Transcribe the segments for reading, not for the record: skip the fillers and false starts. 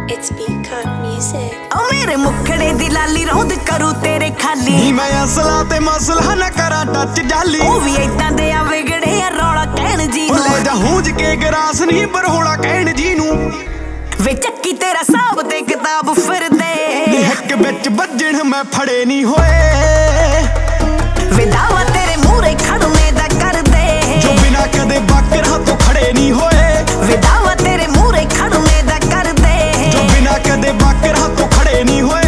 It's Peacock Music. ओ मेरे मुखड़े दी लाली रौंद करू तेरे खाली नी मैं असला ते मसला ना करा टच जाली ओ भी इदां दे आ विगड़े आ रौला कहण जी नू ले जा हूंज के गरास नहीं बरहोला कहण जी नू वे चक्की तेरा साहब ते किताब फिर दे नी हक विच बजण मैं फड़े नहीं होए वे दावा तेरे मूरे खड़ने दा कर दे जो बिना कदे बाकर हाथों खड़े नहीं होए वे दावा तेरे मूरे खड़ने दा कर दे जो बिना कदे बाकर हाथों खड़े नहीं होए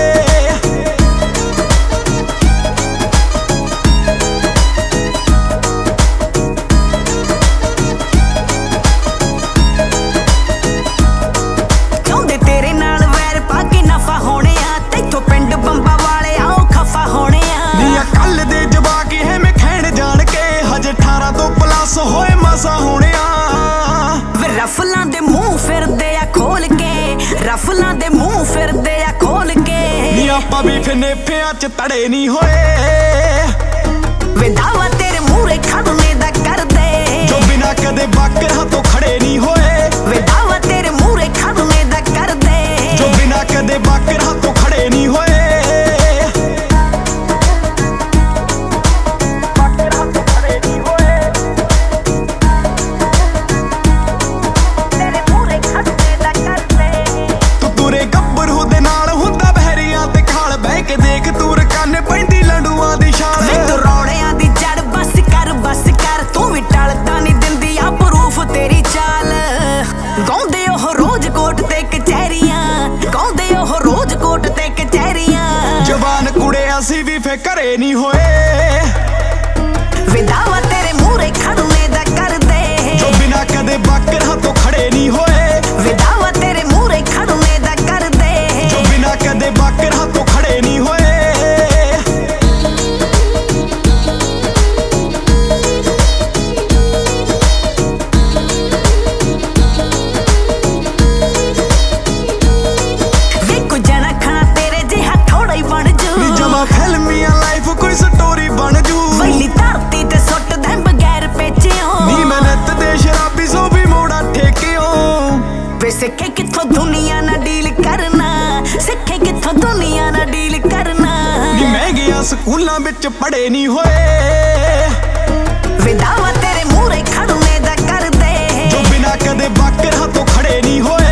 चाहुंदे तेरे नाल वैर पाके नफा होने आ तैथों पिंड बंबा वाले आओ खफा होने आ नी कल दे जवाकी है मैं खैण जान के हजे 18 तो प्लस होए मसा होने आ वे रफलां दे मुंह फिरदे आ खोल के रफलां दे मुंह फिरदे आ खोल के नी आपां भी फिने पियां च तड़े नहीं होए वे दावा तेरे मूरे खड़ने दा कर दे जो बिना कदे बाकर हाथों खड़े नहीं होए वे दावा तेरे मूरे खड़ने दा कर दे जो बिना कदे बाकर हाथों खड़े नहीं होए ਅਸੀਂ ਵੀ ਫੇ ਘਰੇ ਨਹੀਂ ਹੋਏ ਵੇ ਦਾਵਾ ਤੇਰੇ ਮੂਰੇ ਖੜਨੇ ਦਾ ਕਰਦੇ ਜੋ ਬਿਨਾ ਕਦੇ ਬਾਕਰ ਹੱਥੋਂ ਖੜੇ ਨਹੀਂ ਹੋਏ ਵੇ ਦਾਵਾ ਤੇਰੇ ਮੂਰੇ ਖੜਨੇ ਦਾ ਕਰਦੇ ਜੋ ਬਿਨਾ ਕਦੇ ਬਾਕਰ ਹੱਥੋਂ ਖੜੇ ਨਹੀਂ ਹੋਏ सिखे किथों दुनिया ना डील करना सिखे किथों दुनिया ना डील करना नी मैं गया स्कूलां विच पढ़े नहीं होए वे दावा तेरे मूरे खड़ने दा कर दे जो बिना कदे बाकर हाथों खड़े नहीं होए